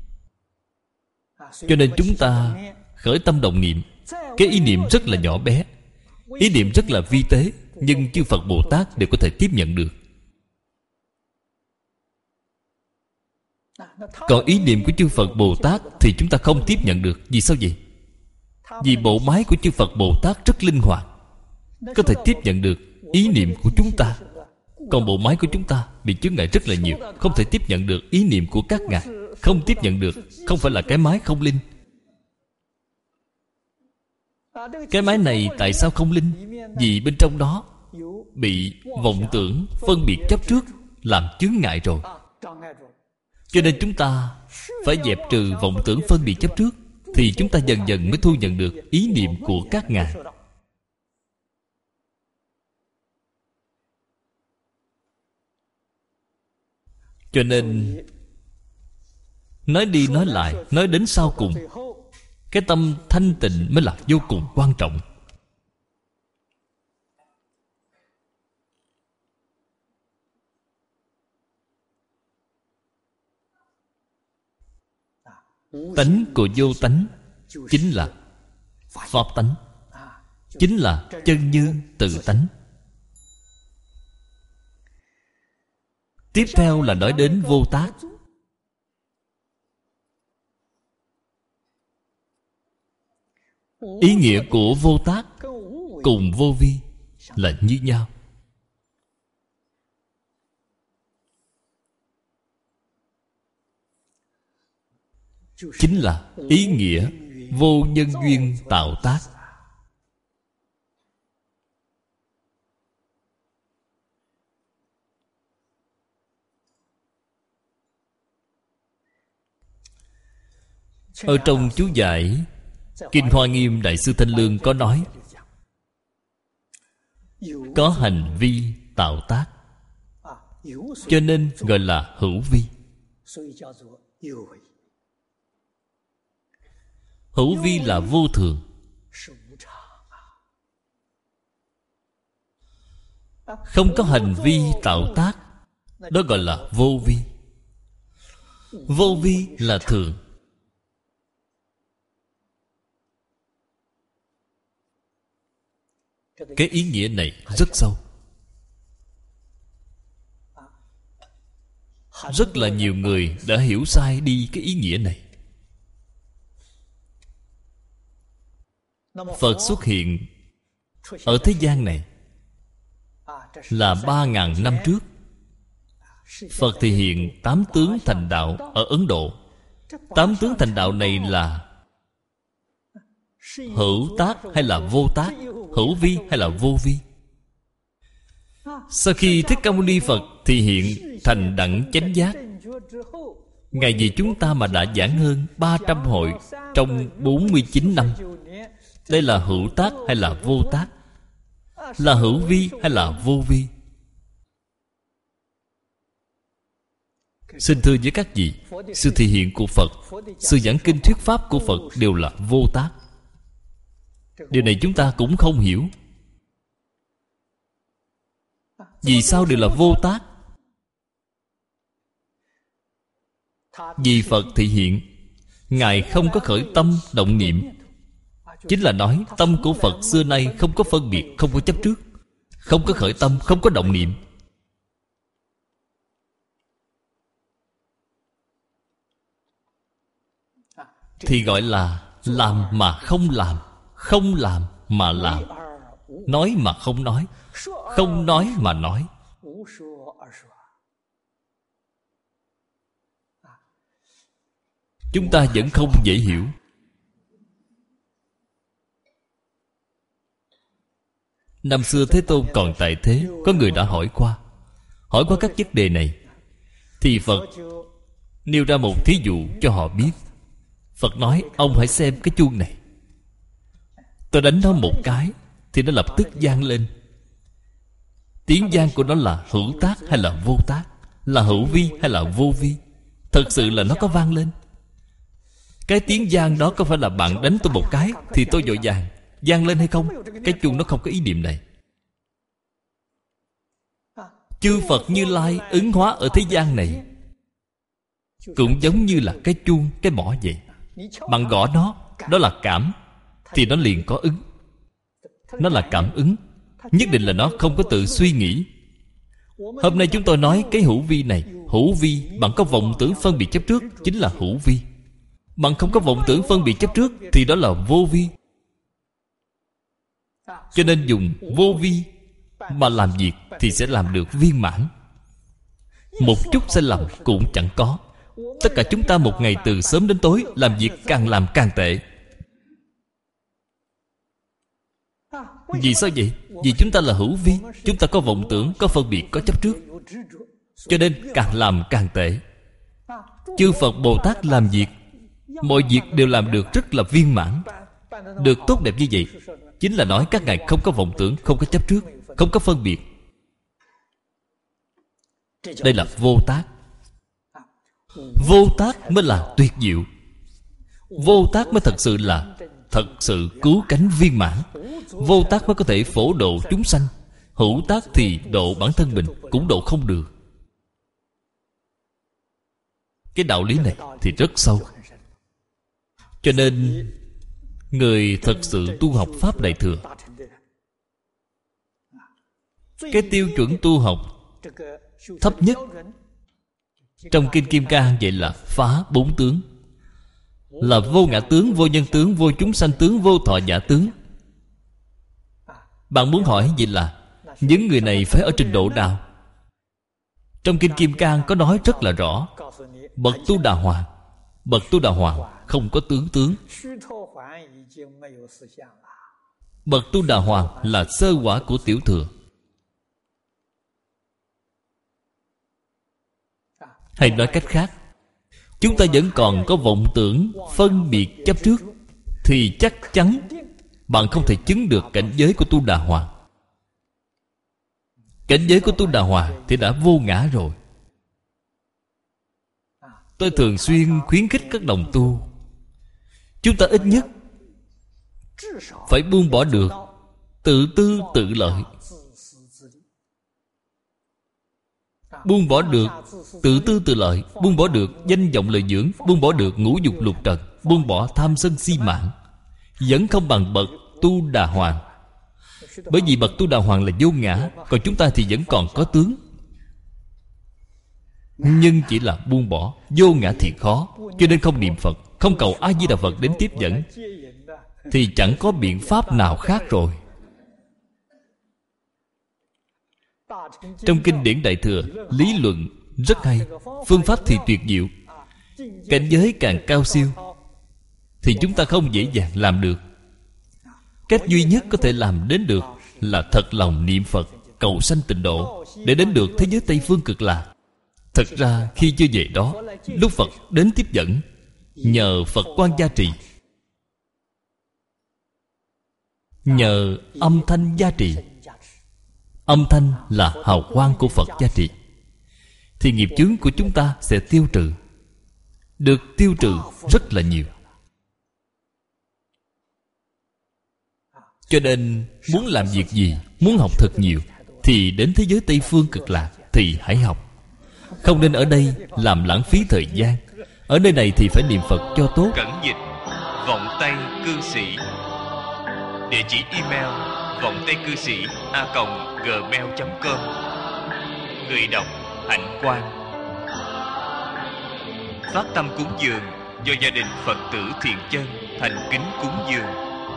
Cho nên chúng ta khởi tâm động niệm, cái ý niệm rất là nhỏ bé, ý niệm rất là vi tế, nhưng chư Phật Bồ Tát đều có thể tiếp nhận được. Còn ý niệm của chư Phật Bồ Tát thì chúng ta không tiếp nhận được. Vì sao vậy? Vì bộ máy của chư Phật Bồ Tát rất linh hoạt, có thể tiếp nhận được ý niệm của chúng ta. Còn bộ máy của chúng ta bị chướng ngại rất là nhiều, không thể tiếp nhận được ý niệm của các ngài. Không tiếp nhận được, không phải là cái máy không linh. Cái máy này tại sao không linh? Vì bên trong đó bị vọng tưởng, phân biệt chấp trước làm chướng ngại rồi. Cho nên chúng ta phải dẹp trừ vọng tưởng phân biệt chấp trước, thì chúng ta dần dần mới thu nhận được ý niệm của các ngài. Cho nên nói đi nói lại, nói đến sau cùng, cái tâm thanh tịnh mới là vô cùng quan trọng. Tánh của vô tánh chính là pháp tánh, chính là chân như tự tánh. Tiếp theo là nói đến vô tác. Ý nghĩa của vô tác cùng vô vi là như nhau. Chính là ý nghĩa vô nhân duyên tạo tác. Ở trong chú giải Kinh Hoa Nghiêm, Đại sư Thanh Lương có nói có hành vi tạo tác, cho nên gọi là hữu vi. Hữu vi là vô thường. Không có hành vi tạo tác, đó gọi là vô vi. Vô vi là thường. Cái ý nghĩa này rất sâu. Rất là nhiều người đã hiểu sai đi cái ý nghĩa này. Phật xuất hiện ở thế gian này là ba ngàn năm trước. Phật thể hiện tám tướng thành đạo ở Ấn Độ. Tám tướng thành đạo này là hữu tác hay là vô tác, hữu vi hay là vô vi. Sau khi Thích Ca Mâu Ni Phật thể hiện thành đẳng chánh giác, Ngài vì chúng ta mà đã giảng hơn ba trăm hội trong bốn mươi chín năm. Đây là hữu tác hay là vô tác? Là hữu vi hay là vô vi? Xin thưa với các vị, sự thể hiện của Phật, sự giảng kinh thuyết pháp của Phật đều là vô tác. Điều này chúng ta cũng không hiểu. Vì sao đều là vô tác? Vì Phật thể hiện Ngài không có khởi tâm động niệm. Chính là nói tâm của Phật xưa nay không có phân biệt, không có chấp trước, không có khởi tâm, không có động niệm. Thì gọi là làm mà không làm, không làm mà làm, nói mà không nói, không nói mà nói. chúng ta vẫn không dễ hiểu. Năm xưa Thế Tôn còn tại thế, có người đã hỏi qua Hỏi qua các vấn đề này, thì Phật nêu ra một thí dụ cho họ biết. Phật nói: ông hãy xem cái chuông này, tôi đánh nó một cái thì nó lập tức vang lên. Tiếng vang của nó là hữu tác hay là vô tác? Là hữu vi hay là vô vi? Thật sự là nó có vang lên. Cái tiếng vang đó có phải là bạn đánh tôi một cái thì tôi vội vàng vang lên hay không? Cái chuông nó không có ý niệm này. Chư Phật Như Lai ứng hóa ở thế gian này cũng giống như là cái chuông, cái mõ vậy. Bạn gõ nó, đó là cảm, thì nó liền có ứng. Nó là cảm ứng. Nhất định là nó không có tự suy nghĩ. Hôm nay chúng tôi nói cái hữu vi này. Hữu vi, bạn có vọng tưởng phân biệt chấp trước, chính là hữu vi. Bạn không có vọng tưởng phân biệt chấp trước thì đó là vô vi. Cho nên dùng vô vi mà làm việc thì sẽ làm được viên mãn. Một chút sai lầm cũng chẳng có. Tất cả chúng ta một ngày từ sớm đến tối làm việc càng làm càng tệ. Vì sao vậy? Vì chúng ta là hữu vi. Chúng ta có vọng tưởng, có phân biệt, có chấp trước, cho nên càng làm càng tệ. Chư Phật Bồ Tát làm việc, mọi việc đều làm được rất là viên mãn, được tốt đẹp như vậy. Chính là nói các ngài không có vọng tưởng, không có chấp trước, không có phân biệt. Đây là vô tác. Vô tác mới là tuyệt diệu. Vô tác mới thật sự là thật sự cứu cánh viên mãn. Vô tác mới có thể phổ độ chúng sanh. Hữu tác thì độ bản thân mình cũng độ không được. Cái đạo lý này thì rất sâu. Cho nên người thật sự tu học Pháp Đại Thừa, cái tiêu chuẩn tu học thấp nhất trong Kinh Kim Cang vậy là phá bốn tướng. Là vô ngã tướng, vô nhân tướng, vô chúng sanh tướng, vô thọ giả tướng. Bạn muốn hỏi vậy là những người này phải ở trình độ nào? Trong Kinh Kim Cang có nói rất là rõ. Bậc Tu Đà Hoàng, Bậc Tu Đà Hoàng không có tướng tướng. Bậc Tu Đà Hoàng là sơ quả của Tiểu Thừa. Hay nói cách khác, chúng ta vẫn còn có vọng tưởng, phân biệt chấp trước, thì chắc chắn bạn không thể chứng được cảnh giới của Tu Đà Hoàng. Cảnh giới của Tu Đà Hoàng thì đã vô ngã rồi. Tôi thường xuyên khuyến khích các đồng tu, chúng ta ít nhất phải buông bỏ được tự tư tự lợi, buông bỏ được tự tư tự lợi, buông bỏ được danh vọng lợi dưỡng, buông bỏ được ngũ dục lục trần, buông bỏ tham sân si mạn, vẫn không bằng bậc Tu Đà Hoàng. Bởi vì bậc Tu Đà Hoàng là vô ngã, còn chúng ta thì vẫn còn có tướng. Nhưng chỉ là buông bỏ. Vô ngã thì khó, cho nên không niệm Phật, không cầu A Di Đà Phật đến tiếp dẫn, thì chẳng có biện pháp nào khác rồi. Trong kinh điển Đại Thừa, lý luận rất hay, phương pháp thì tuyệt diệu. Cảnh giới càng cao siêu thì chúng ta không dễ dàng làm được. Cách duy nhất có thể làm đến được là thật lòng niệm Phật, cầu sanh tịnh độ, để đến được thế giới Tây Phương Cực Lạc. Thật ra khi chưa về đó, lúc Phật đến tiếp dẫn, nhờ Phật quan gia trì, nhờ âm thanh gia trì. Âm thanh là hào quang của Phật gia trì, thì nghiệp chướng của chúng ta sẽ tiêu trừ, được tiêu trừ rất là nhiều. Cho nên muốn làm việc gì, muốn học thật nhiều, thì đến thế giới Tây Phương Cực Lạc thì hãy học. Không nên ở đây làm lãng phí thời gian. Ở nơi này thì phải niệm Phật cho tốt. Cẩn dịch vọng tây cư sĩ. Địa chỉ email vọng tây cư sĩ a còng gmail chấm com. Người đọc Hạnh Quang. Phát tâm cúng dường do gia đình Phật tử Thiện Chân thành kính cúng dường.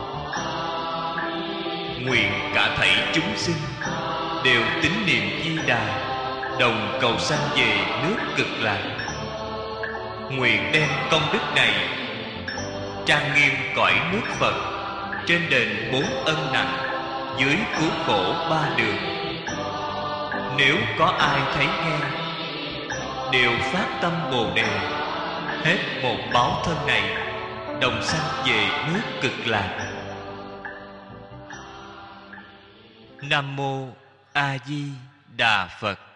Nguyện cả thảy chúng sinh đều tín niệm Di Đà, đồng cầu sanh về nước Cực Lạc. nguyện đem công đức này trang nghiêm cõi nước Phật, trên đền bốn ân nặng, dưới cứu khổ ba đường. Nếu có ai thấy nghe, đều phát tâm Bồ Đề, hết một báo thân này, đồng sanh về nước Cực Lạc. Nam mô A Di Đà Phật.